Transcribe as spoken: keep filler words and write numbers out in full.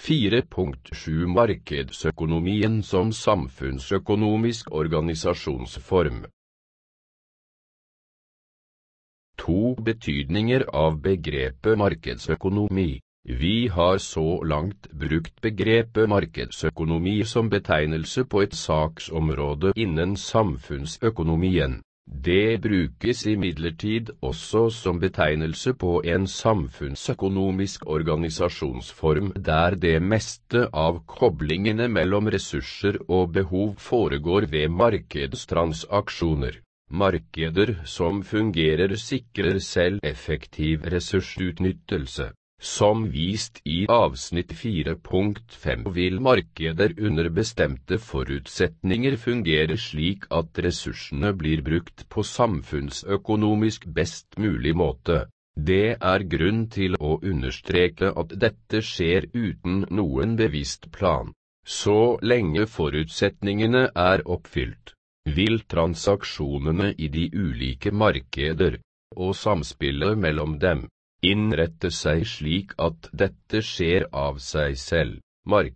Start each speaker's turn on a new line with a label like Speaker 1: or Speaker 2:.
Speaker 1: fire punkt sju Markedsøkonomien som samfunnsøkonomisk organisasjonsform. To betydninger av begrepet markedsøkonomi. Vi har så langt brukt begrepet markedsøkonomi som betegnelse på et saksområde innen samfunnsøkonomien. Det brukes imidlertid også som betegnelse på en samfunnsøkonomisk organisasjonsform der det meste av koblingene mellom ressurser og behov foregår ved markedstransaksjoner. Markeder som fungerer sikrer selv effektiv ressursutnyttelse. Som vist i avsnitt fire punkt fem vil markeder under bestemte forutsetninger fungere slik at ressursene blir brukt på samfunnsøkonomisk best mulig måte. Det er grunn til å understreke at dette skjer uten noen bevisst plan. Så lenge forutsetningene er oppfylt, vil transaksjonene i de ulike markeder, og samspillet mellom dem, innrette seg slik at dette skjer av seg selv. Mark